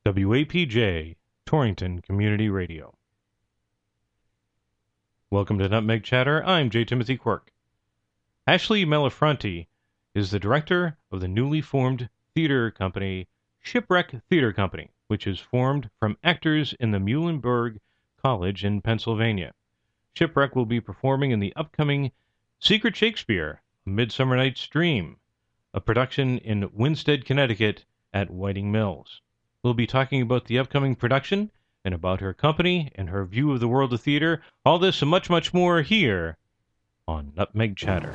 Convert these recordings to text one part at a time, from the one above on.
WAPJ, Torrington Community Radio. Welcome to Nutmeg Chatter. I'm J. Timothy Quirk. Ashley Melafronte is the director of the newly formed theater company, Shipwreck Theater Company, which is formed from actors in the Muhlenberg College in Pennsylvania. Shipwreck will be performing in the upcoming Secret Shakespeare, A Midsummer Night's Dream, a production in Winsted, Connecticut at Whiting Mills. We'll be talking about the upcoming production and about her company and her view of the world of theater. All this and much, much more here on Nutmeg Chatter.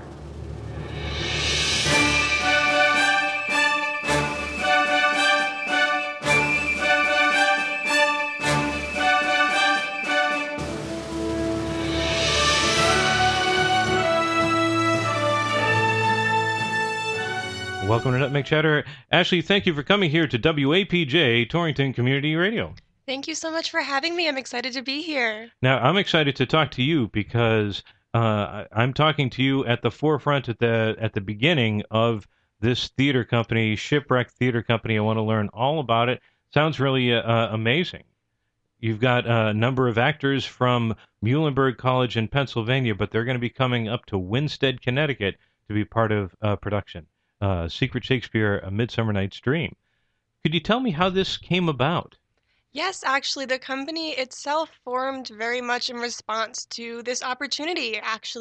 Welcome to Nutmeg Chatter. Ashley, thank you for coming here to WAPJ, Torrington Community Radio. Thank you so much for having me. I'm excited to be here. Now, I'm excited to talk to you because I'm talking to you at the forefront, at the beginning of this theater company, Shipwreck Theater Company. I want to learn all about it. Sounds really amazing. You've got a number of actors from Muhlenberg College in Pennsylvania, but they're going to be coming up to Winsted, Connecticut to be part of production. Secret Shakespeare, A Midsummer Night's Dream. Could you tell me how this came about? Yes, actually, the company itself formed very much in response to this opportunity,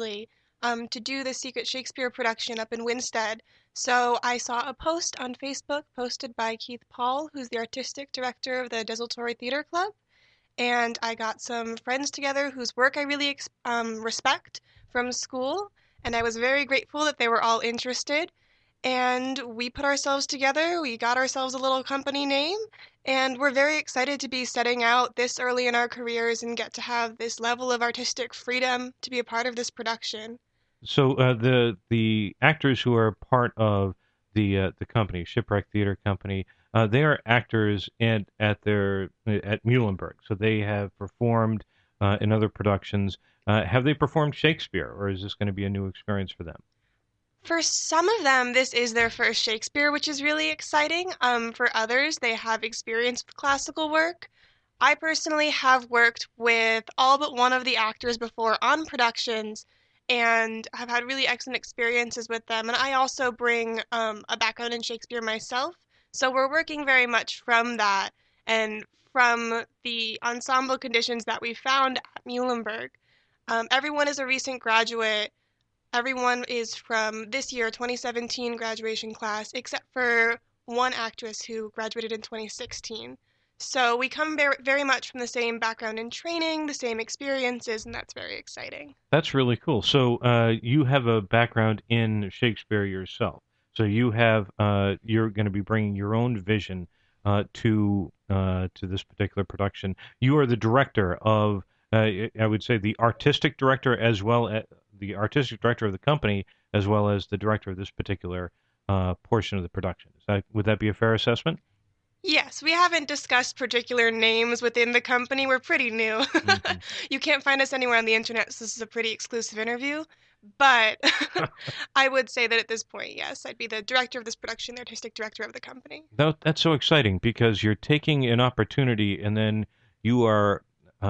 to do the Secret Shakespeare production up in Winsted. So I saw a post on Facebook posted by Keith Paul, who's the artistic director of the Desultory Theater Club, and I got some friends together whose work I really respect from school, and I was very grateful that they were all interested. And we put ourselves together, we got ourselves a little company name, and we're very excited to be setting out this early in our careers and get to have this level of artistic freedom to be a part of this production. So the actors who are part of the company, Shipwreck Theater Company, they are actors at Muhlenberg. So they have performed in other productions. Have they performed Shakespeare, or is this going to be a new experience for them? For some of them, this is their first Shakespeare, which is really exciting. For others, they have experience with classical work. I personally have worked with all but one of the actors before on productions and have had really excellent experiences with them. And I also bring a background in Shakespeare myself. So we're working very much from that and from the ensemble conditions that we found at Muhlenberg. Everyone is a recent graduate. Everyone is from this year, 2017 graduation class, except for one actress who graduated in 2016. So we come very much from the same background and training, the same experiences, and that's very exciting. That's really cool. So you have a background in Shakespeare yourself. So you're going to be bringing your own vision to this particular production. You are the director of, I would say, the artistic director as well as the artistic director of the company, as well as the director of this particular portion of the production. Would that be a fair assessment? Yes, we haven't discussed particular names within the company. We're pretty new. Mm-hmm. You can't find us anywhere on the internet, so this is a pretty exclusive interview. But I would say that at this point, yes, I'd be the director of this production, the artistic director of the company. That's so exciting because you're taking an opportunity and then you are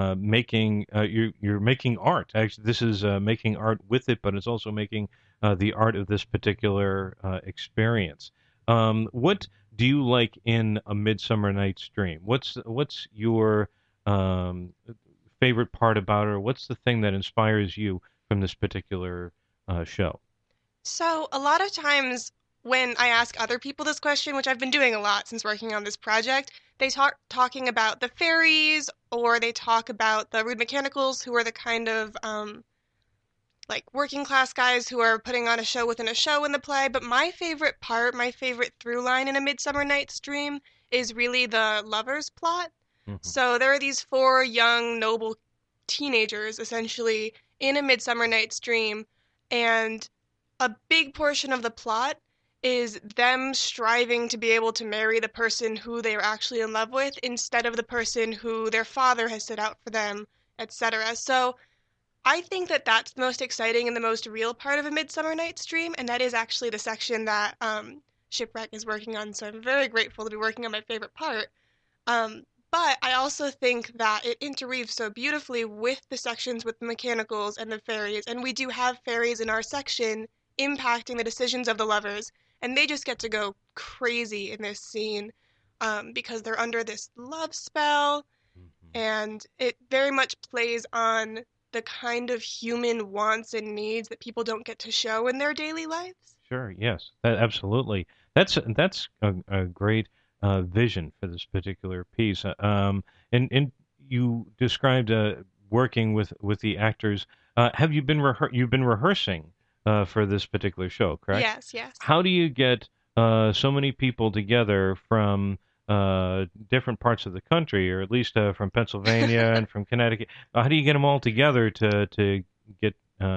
you're making art. Actually, this is making art with it, but it's also making the art of this particular experience. What do you like in A Midsummer Night's Dream? What's your favorite part about it, or what's the thing that inspires you from this particular show? So, a lot of times when I ask other people this question, which I've been doing a lot since working on this project, they talking about the fairies or they talk about the rude mechanicals who are the kind of like working class guys who are putting on a show within a show in the play. But my favorite part, my favorite through line in A Midsummer Night's Dream is really the lovers plot. Hmm. So there are these four young, noble teenagers essentially in A Midsummer Night's Dream, and a big portion of the plot is them striving to be able to marry the person who they are actually in love with instead of the person who their father has set out for them, etc. So I think that that's the most exciting and the most real part of A Midsummer Night's Dream, and that is actually the section that Shipwreck is working on. So I'm very grateful to be working on my favorite part. But I also think that it interweaves so beautifully with the sections with the mechanicals and the fairies, and we do have fairies in our section impacting the decisions of the lovers, and they just get to go crazy in this scene because they're under this love spell, Mhm. and it very much plays on the kind of human wants and needs that people don't get to show in their daily lives. Sure, yes, absolutely. That's a great vision for this particular piece. And you described working with the actors. Have you been you've been rehearsing for this particular show, correct? Yes, yes. How do you get so many people together from different parts of the country, or at least from Pennsylvania and from Connecticut? How do you get them all together to get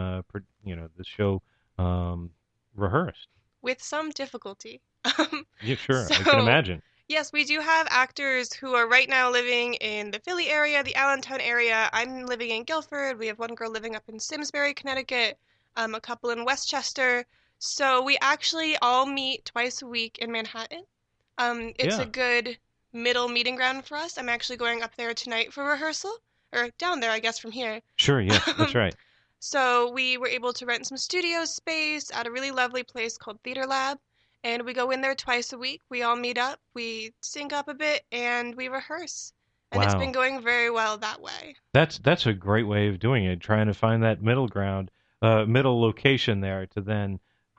the show um, rehearsed? With some difficulty. Yeah, sure, I can So, imagine. yes, we do have actors who are right now living in the Philly area, the Allentown area. I'm living in Guilford. We have one girl living up in Simsbury, Connecticut, a couple in Westchester. So we actually all meet twice a week in Manhattan. It's a Yeah, good middle meeting ground for us. I'm actually going up there tonight for rehearsal, or down there, I guess, from here. sure, yes, that's Um, right. so we were able to rent some studio space at a really lovely place called Theater Lab, and we go in there twice a week. We all meet up, we sync up a bit, and we rehearse. And it's been Wow. going very well that way. That's a great way of doing it, trying to find that middle ground, middle location there to then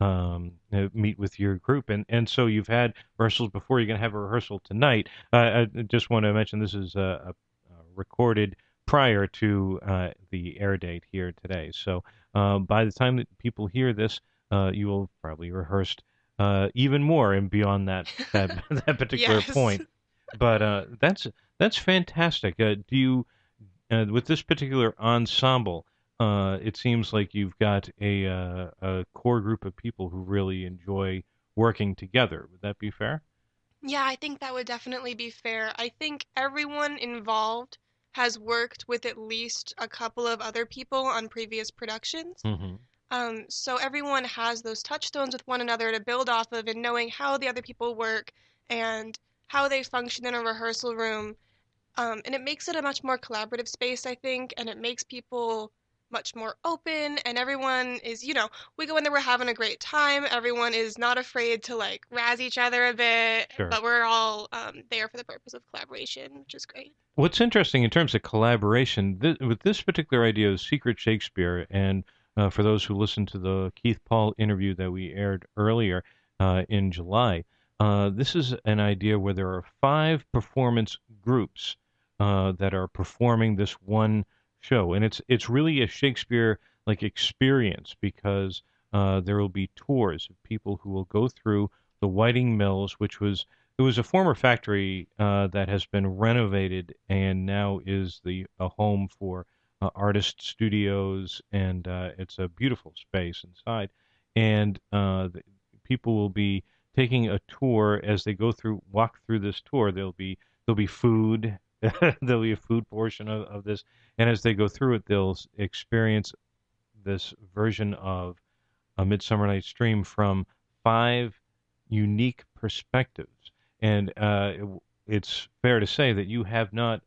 meet with your group. And so you've had rehearsals before. You're going to have a rehearsal tonight. I just want to mention this is recorded prior to the air date here today. So by the time that people hear this, you will probably rehearsed even more and beyond that that particular Yes. point. But that's fantastic. Do you with this particular ensemble, it seems like you've got a core group of people who really enjoy working together. Would that be fair? Yeah, I think that would definitely be fair. I think everyone involved has worked with at least a couple of other people on previous productions. Hmm. So everyone has those touchstones with one another to build off of and knowing how the other people work and how they function in a rehearsal room. And it makes it a much more collaborative space, I think, and it makes people much more open. And everyone is, we go in there, we're having a great time. Everyone is not afraid to like razz each other a bit, Sure. but we're all there for the purpose of collaboration, which is great. What's interesting in terms of collaboration with this particular idea of Secret Shakespeare, and for those who listened to the Keith Paul interview that we aired earlier in July, this is an idea where there are five performance groups that are performing this one show, and it's really a Shakespeare like experience because there will be tours of people who will go through the Whiting Mills, which was it was a former factory that has been renovated and now is a home for artist studios, and it's a beautiful space inside. And people will be taking a tour as they walk through this tour. There'll be food. There'll be a food portion of this, and as they go through it, they'll experience this version of A Midsummer Night's Dream from five unique perspectives. And it's fair to say that you have not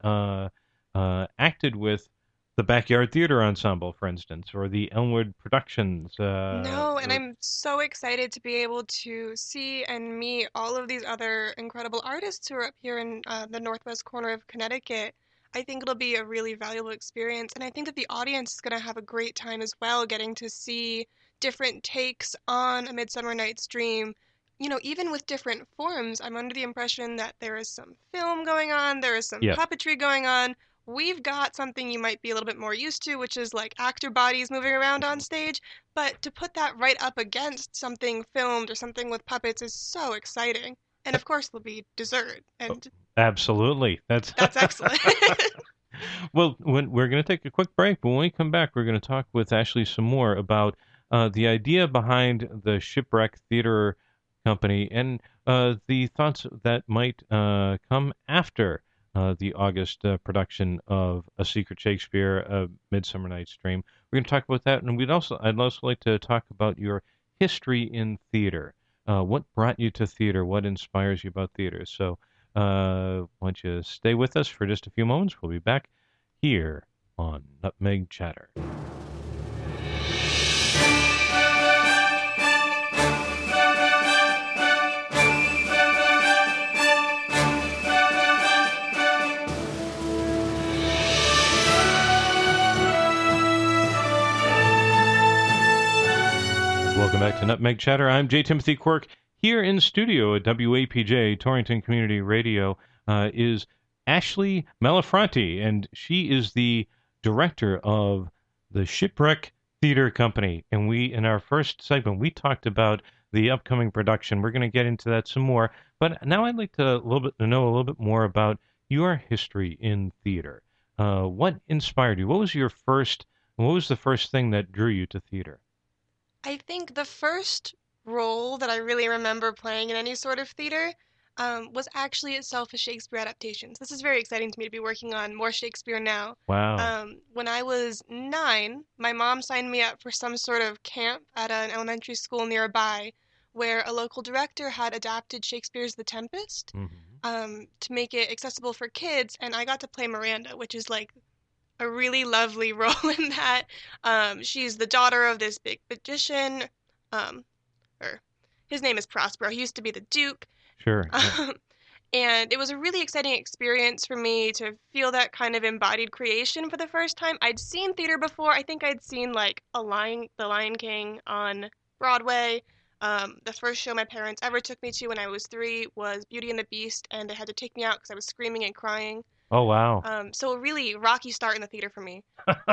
acted with the Backyard Theater Ensemble, for instance, or the Elmwood Productions. No, and I'm so excited to be able to see and meet all of these other incredible artists who are up here in the northwest corner of Connecticut. I think it'll be a really valuable experience, and I think that the audience is going to have a great time as well, getting to see different takes on A Midsummer Night's Dream. Even with different forms, I'm under the impression that there is some film going on, there is some Yes. puppetry going on. We've got something you might be a little bit more used to, which is like actor bodies moving around on stage. But to put that right up against something filmed or something with puppets is so exciting. And of course, there'll be dessert, Oh, and absolutely. that's excellent. Well, we're going to take a quick break, but when we come back, we're going to talk with Ashley some more about the idea behind the Shipwreck Theater Company and the thoughts that might come after the August production of A Secret Shakespeare, A Midsummer Night's Dream. We're going to talk about that, and I'd also like to talk about your history in theater. What brought you to theater? What inspires you about theater? So Why don't you stay with us for just a few moments? We'll be back here on Nutmeg Chatter. Welcome back to Nutmeg Chatter. I'm J. Timothy Quirk. Here in studio at WAPJ, Torrington Community Radio, is Ashley Malafronte, and she is the director of the Shipwreck Theater Company. And in our first segment, we talked about the upcoming production. We're going to get into that some more. But now I'd like to know a little bit more about your history in theater. What inspired you? What was the first thing that drew you to theater? I think the first role that I really remember playing in any sort of theater was actually itself a Shakespeare adaptations. This is very exciting to me to be working on more Shakespeare now. Wow. When I was 9, my mom signed me up for some sort of camp at an elementary school nearby where a local director had adapted Shakespeare's The Tempest to make it accessible for kids, and I got to play Miranda, which is like a really lovely role in that. She's the daughter of this big magician, um, or his name is Prospero. He used to be the Duke. Sure. Yeah. And it was a really exciting experience for me to feel that kind of embodied creation for the first time. I'd seen theater before. I think I'd seen like The Lion King on Broadway. The first show my parents ever took me to when I was 3 was Beauty and the Beast, and they had to take me out because I was screaming and crying. Oh, wow. So a really rocky start in the theater for me.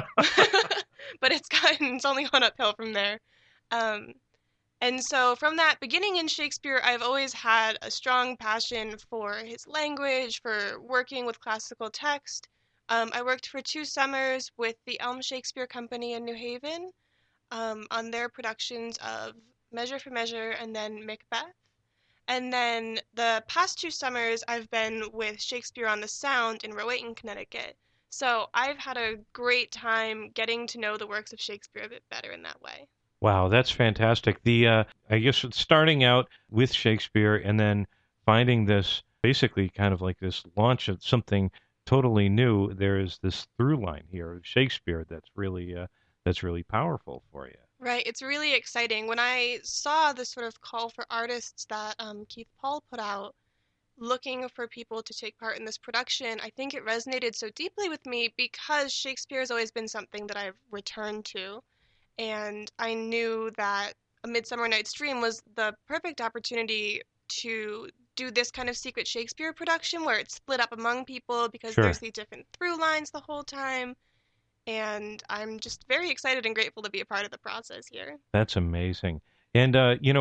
But it's only gone uphill from there. Um, and so from that beginning in Shakespeare, I've always had a strong passion for his language, for working with classical text. I worked for 2 summers with the Elm Shakespeare Company in New Haven on their productions of Measure for Measure and then Macbeth. And then the past 2 summers, I've been with Shakespeare on the Sound in Rowayton, Connecticut. So I've had a great time getting to know the works of Shakespeare a bit better in that way. Wow, that's fantastic. I guess starting out with Shakespeare and then finding this basically kind of like this launch of something totally new. There is this through line here of Shakespeare that's really powerful for you. Right, it's really exciting. When I saw the sort of call for artists that Keith Paul put out, looking for people to take part in this production, I think it resonated so deeply with me because Shakespeare has always been something that I've returned to. And I knew that A Midsummer Night's Dream was the perfect opportunity to do this kind of secret Shakespeare production where it's split up among people because Sure. there's these different through lines the whole time. And I'm just very excited and grateful to be a part of the process here. That's amazing. And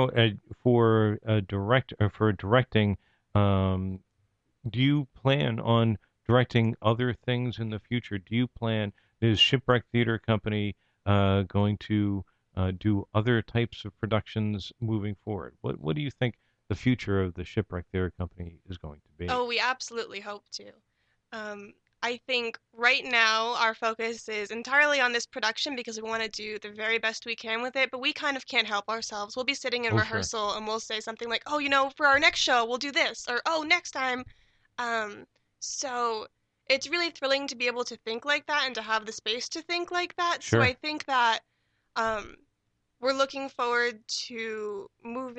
for directing, um, do you plan on directing other things in the future? Is Shipwreck Theater Company going to do other types of productions moving forward? What do you think the future of the Shipwreck Theater Company is going to be? Oh, we absolutely hope to. Um, I think right now our focus is entirely on this production because we want to do the very best we can with it, but we kind of can't help ourselves. We'll be sitting in Oh, sure. rehearsal and we'll say something like, "Oh, for our next show, we'll do this," or "Oh, next time." Um, so it's really thrilling to be able to think like that and to have the space to think like that. So Sure. I think that um, we're looking forward to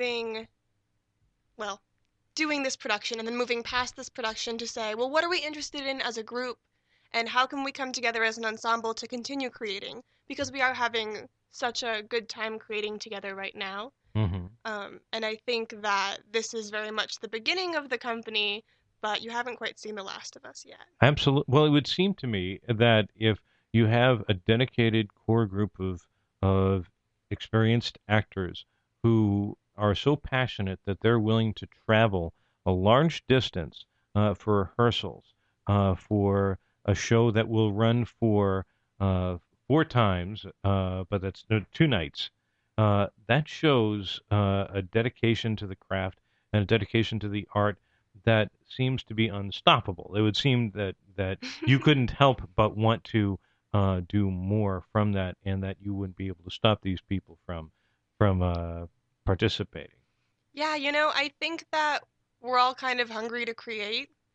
well, doing this production and then moving past this production to say, well, what are we interested in as a group? And how can we come together as an ensemble to continue creating? Because we are having such a good time creating together right now. Hmm. And I think that this is very much the beginning of the company, but you haven't quite seen the last of us yet. Absolutely. Well, it would seem to me that if you have a dedicated core group of experienced actors who are so passionate that they're willing to travel a large distance for rehearsals, for a show that will run for 4 times, but that's no, 2 nights. That shows a dedication to the craft and a dedication to the art that seems to be unstoppable. It would seem that you couldn't help but want to do more from that, and that you wouldn't be able to stop these people from participating. Yeah, I think that we're all kind of hungry to create.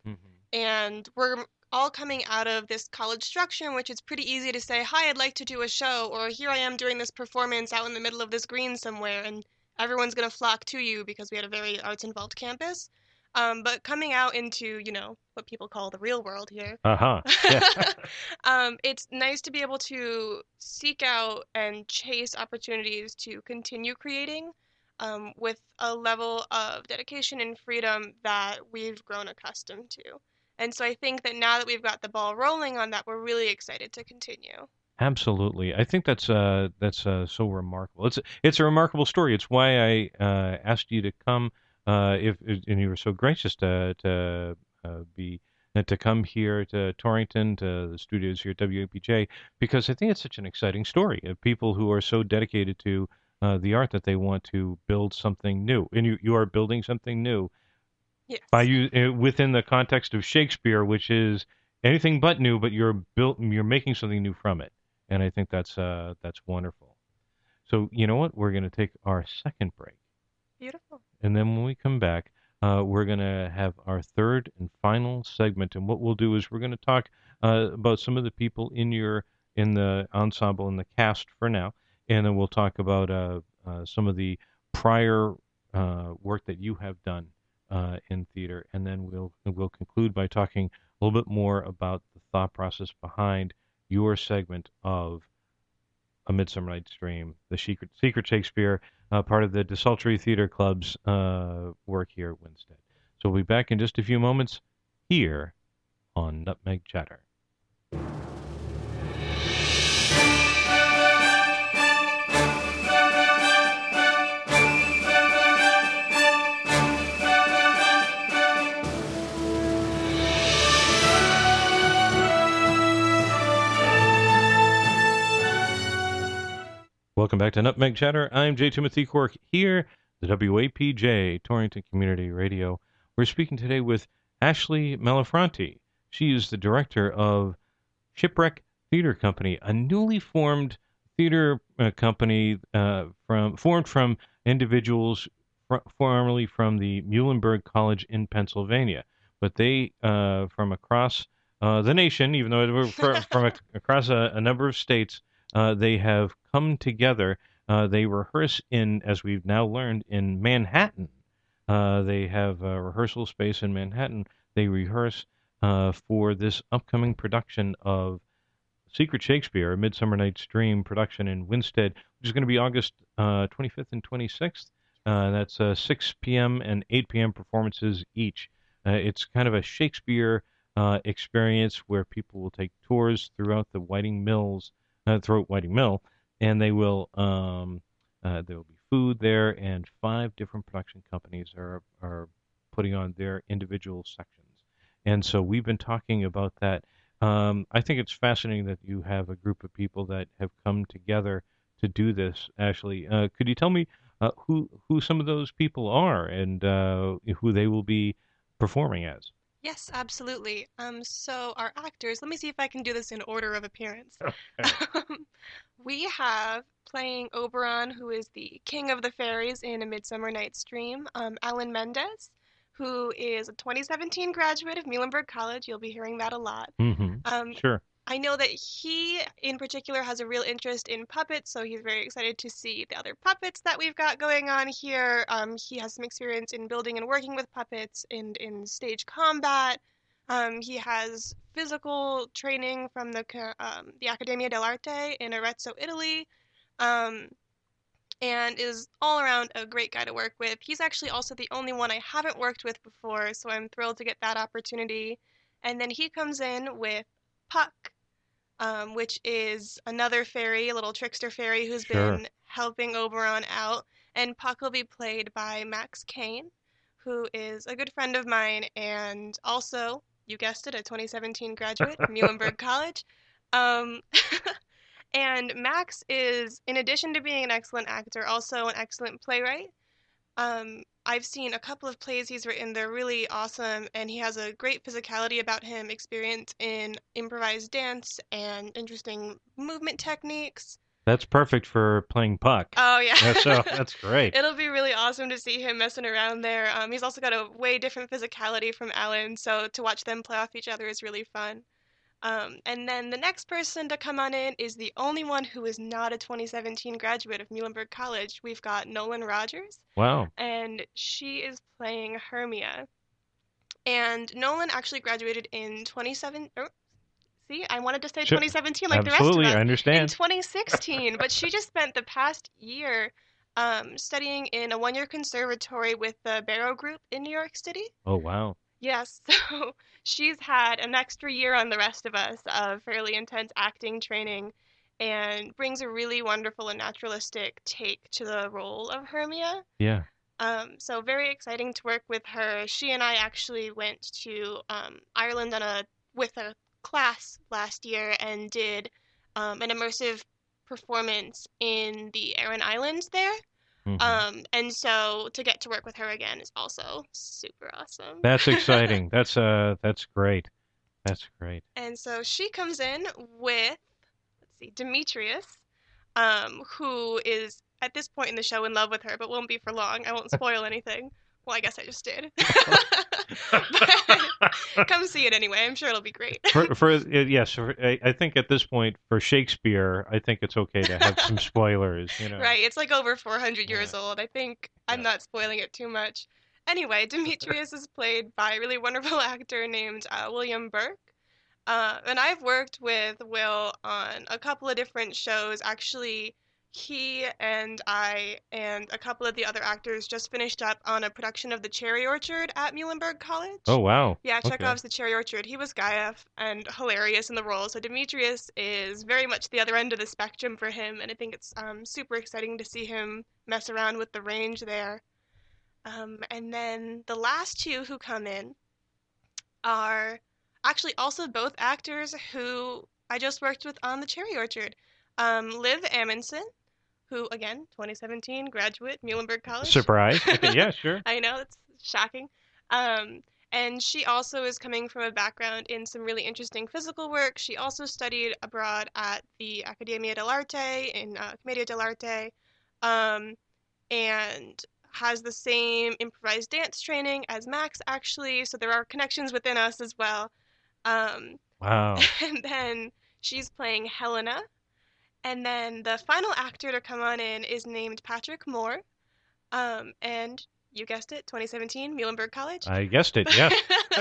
And we're all coming out of this college structure in which it's pretty easy to say, "Hi, I'd like to do a show," or "Here I am doing this performance out in the middle of this green somewhere," and everyone's going to flock to you because we had a very arts involved campus. But coming out into, what people call the real world here, Uh-huh. Yeah. it's nice to be able to seek out and chase opportunities to continue creating with a level of dedication and freedom that we've grown accustomed to. And so I think that now that we've got the ball rolling on that, we're really excited to continue. Absolutely. I think that's so remarkable. It's a remarkable story. It's why I asked you to come if and you were so gracious to be to come here to Torrington to the studios here at WAPJ because I think it's such an exciting story of people who are so dedicated to the art that they want to build something new. And you are building something new by Yes. you within the context of Shakespeare, which is anything but new, but you're making something new from it, and I think that's wonderful. So you know what? We're going to take our second break, Beautiful. and then when we come back, we're going to have our third and final segment, and what we'll do is we're going to talk about some of the people in the ensemble in the cast for now, and then we'll talk about some of the prior work that you have done in theater, and then we'll conclude by talking a little bit more about the thought process behind your segment of A Midsummer Night's Dream, the Secret Shakespeare, part of the Desultory Theater Club's work here at Winstead. So we'll be back in just a few moments here on Nutmeg Chatter. Welcome back to Nutmeg Chatter. I'm J. Timothy Quirk here, the WAPJ Torrington Community Radio. We're speaking today with Ashley Mellifronti. She is the director of Shipwreck Theater Company, a newly formed theater company formed from individuals formerly from the Muhlenberg College in Pennsylvania. But they, from across the nation, even though they were across a number of states, they have come together. They rehearse as we've now learned, in Manhattan. They have a rehearsal space in Manhattan. They rehearse for this upcoming production of Secret Shakespeare, A Midsummer Night's Dream production in Winstead, which is going to be August 25th and 26th. That's 6 p.m. and 8 p.m. performances each. It's kind of a Shakespeare experience where people will take tours throughout the Whiting Mills, throughout Whiting Mill, and there will be food there, and 5 different production companies are putting on their individual sections. And so we've been talking about that. I think it's fascinating that you have a group of people that have come together to do this. Ashley, could you tell me who some of those people are and who they will be performing as? Yes, absolutely. So our actors, let me see if I can do this in order of appearance. We have playing Oberon, who is the king of the fairies in A Midsummer Night's Dream, Alan Mendez, who is a 2017 graduate of Muhlenberg College. You'll be hearing that a lot. Mm-hmm. Um, Sure. I know that he, in particular, has a real interest in puppets, so he's very excited to see the other puppets that we've got going on here. He has some experience in building and working with puppets and in stage combat. He has physical training from the Accademia dell'Arte in Arezzo, Italy, um, and is all around a great guy to work with. He's actually also the only one I haven't worked with before, so I'm thrilled to get that opportunity. And then he comes in with Puck, which is another fairy, a little trickster fairy who's Sure. been helping Oberon out. And Puck will be played by Max Kane, who is a good friend of mine and also, you guessed it, a 2017 graduate of Muhlenberg College. Um, and Max is, in addition to being an excellent actor, also an excellent playwright. I've seen a couple of plays he's written. They're really awesome, and he has a great physicality about him, experience in improvised dance and interesting movement techniques. That's perfect for playing puck. Oh yeah. So that's great. It'll be really awesome to see him messing around there. He's also got a way different physicality from Alan, so to watch them play off each other is really fun. And then the next person to come on in is the only one who is not a 2017 graduate of Muhlenberg College. We've got Nolan Rogers, Wow. and she is playing Hermia. And Nolan actually graduated in 27. Oh, see, I wanted to say Sure. 2017 like the rest of Absolutely, I us. In understand. 2016, but she just spent the past year studying in a one-year conservatory with the Barrow Group in New York City. Oh, wow. Yes, so she's had an extra year on the rest of us of fairly intense acting training and brings a really wonderful and naturalistic take to the role of Hermia. Yeah. So very exciting to work with her. She and I actually went to Ireland with a class last year and did an immersive performance in the Aran Islands there. Hmm. And so to get to work with her again is also super awesome. That's exciting. That's great. That's great. And so she comes in with, let's see, Demetrius, who is at this point in the show in love with her, but won't be for long. I won't spoil anything. Well, I guess I just did. But come see it anyway. I'm sure it'll be great. Yes, I think at this point for Shakespeare, I think it's okay to have some spoilers. Right, it's like over 400 Yeah. years old. I think I'm Yeah. not spoiling it too much. Anyway, Demetrius is played by a really wonderful actor named William Burke. And I've worked with Will on a couple of different shows. Actually, he and I and a couple of the other actors just finished up on a production of The Cherry Orchard at Muhlenberg Oh, College. wow. Yeah, Okay. Chekhov's The Cherry Orchard. He was Gaev and hilarious in the role. So Demetrius is very much the other end of the spectrum for him, and I think it's super exciting to see him mess around with the range there. And then the last two who come in are actually also both actors who I just worked with on The Cherry Orchard. Liv Amundsen, who, again, 2017 graduate, Muhlenberg College. Surprise. Okay. Yeah, sure. I know, it's shocking. And she also is coming from a background in some really interesting physical work. She also studied abroad at the Accademia dell'Arte in Commedia dell'Arte, um, and has the same improvised dance training as Max, actually. So there are connections within us as well. Um, Wow. and then she's playing Helena. And then the final actor to come on in is named Patrick Moore. And you guessed it, 2017, Muhlenberg College. I guessed it. Yes.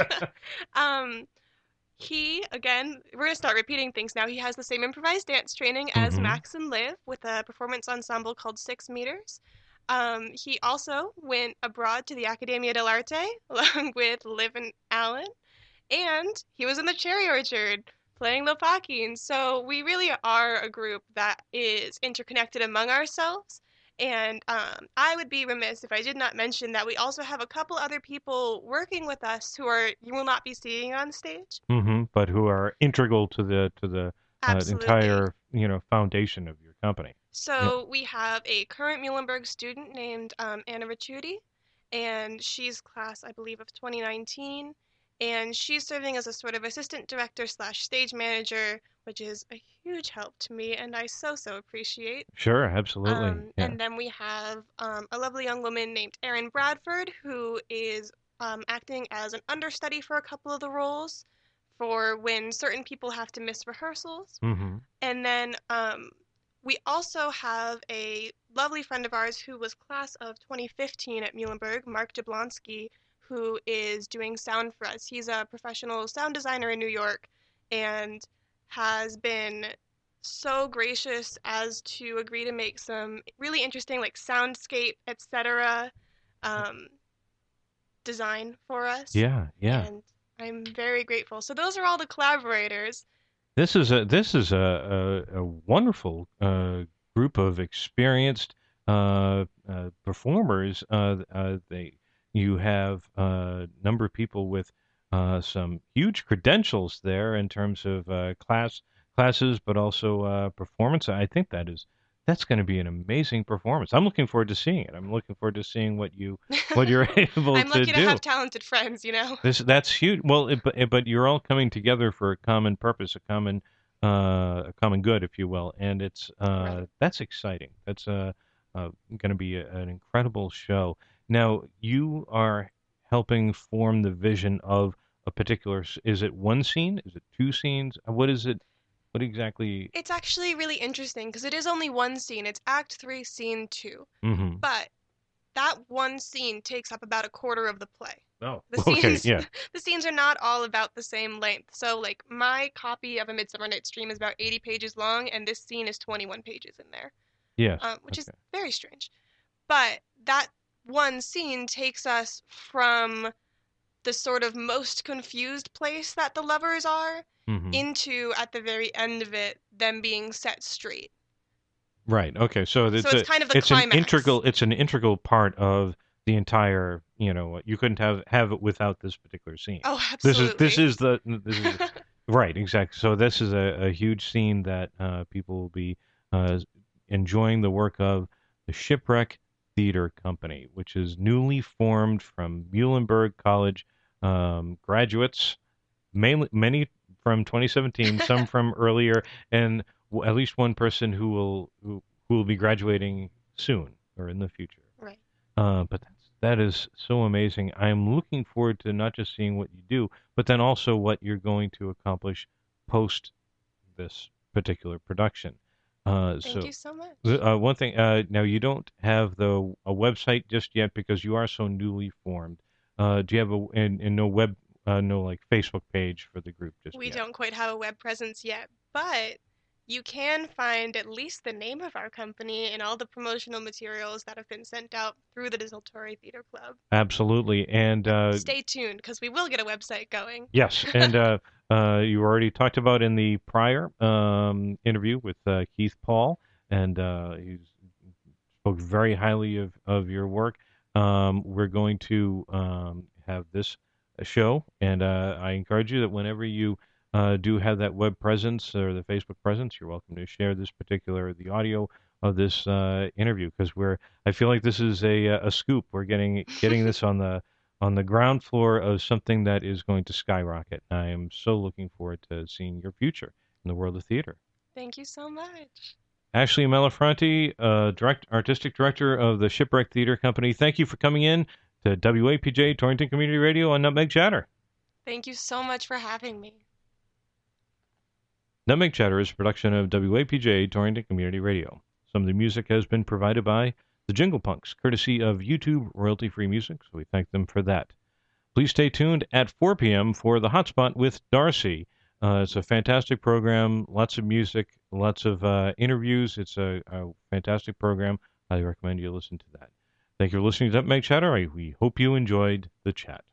um, he, again, we're going to start repeating things now. He has the same improvised dance training as Hmm. Max and Liv with a performance ensemble called 6 Meters. He also went abroad to the Accademia dell'Arte along with Liv and Alan, and he was in the Cherry Orchard playing Lopakine. So we really are a group that is interconnected among ourselves. And I would be remiss if I did not mention that we also have a couple other people working with us who are you will not be seeing on stage. But who are integral to the Absolutely. entire foundation of your company. Yep. So we have a current Muhlenberg student named Anna Ricciuti, and she's class, I believe, of 2019. And she's serving as a sort of assistant director slash stage manager, which is a huge help to me, and I so appreciate. Sure. Absolutely. Yeah. And then we have a lovely young woman named Erin Bradford, who is acting as an understudy for a couple of the roles for when certain people have to miss rehearsals. Hmm. And then we also have a lovely friend of ours who was class of 2015 at Muhlenberg, Mark Jablonski, who is doing sound for us. He's a professional sound designer in New York and has been so gracious as to agree to make some really interesting like soundscape, etc. Um, design for us. Yeah. Yeah. And I'm very grateful. So those are all the collaborators. This is a wonderful group of experienced performers. They You have a number of people with some huge credentials there in terms of classes, but also performance. I think that's going to be an amazing performance. I'm looking forward to seeing it. I'm looking forward to seeing what you're able I'm to lucky to do. have talented friends. That's huge. Well, but you're all coming together for a common purpose, a common a common good, if you will, and it's Right. that's exciting. That's going to be an incredible show. Now you are helping form the vision of a particular. Is it one scene? Is it two scenes? What is it? What exactly? It's actually really interesting because it is only one scene. It's Act 3, Scene 2. Mm-hmm. But that one scene takes up about a quarter of the play. Oh, The okay, scenes yeah, the scenes are not all about the same length. So like my copy of A Midsummer Night's Dream is about 80 pages long and this scene is 21 pages in there. yes, Which is okay, very strange. But that one scene takes us from the sort of most confused place that the lovers are mm-hmm. into at the very end of it them being set straight. Right. Okay. So So it's kind of the it's an climax. integral part of the entire. You couldn't have it without this particular scene. Oh, This absolutely. is the this is right. Exactly. So this is a huge scene that people will be uh, enjoying the work of the Shipwreck Theater Company, which is newly formed from Muhlenberg College graduates, mainly many from 2017, some from earlier, and at least one person who will be graduating soon or in the future. Right. But that is so amazing. I'm looking forward to not just seeing what you do, but then also what you're going to accomplish post this particular production. Thank So you so much. one thing, now you don't have a website just yet because you are so newly formed. Do you have and no web, no like Facebook page for the group just We yet? don't quite have a web presence yet, but you can find at least the name of our company in all the promotional materials that have been sent out through the Del Torre Theater Club. Absolutely, and But stay tuned because we will get a website going. yes, and you already talked about in the prior interview with Keith Paul, and he spoke very highly of your work. We're going to have this show, and I encourage you that whenever you do have that web presence or the Facebook presence, you're welcome to share the audio of this interview because I feel like this is a scoop. We're getting this on the ground floor of something that is going to skyrocket. I am so looking forward to seeing your future in the world of theater. Thank you so much. Ashley Melafronte, artistic director of the Shipwreck Theater Company. Thank you for coming in to WAPJ Torrington Community Radio on Nutmeg Chatter. Thank you so much for having me. Nutmeg Chatter is a production of WAPJ Torrington Community Radio. Some of the music has been provided by the Jingle Punks, courtesy of YouTube royalty-free music, so we thank them for that. Please stay tuned at 4 p.m. for The Hotspot with Darcy. It's a fantastic program, lots of music, lots of interviews. It's a fantastic program. I recommend you listen to that. Thank you for listening to Nutmeg Chatter. We hope you enjoyed the chat.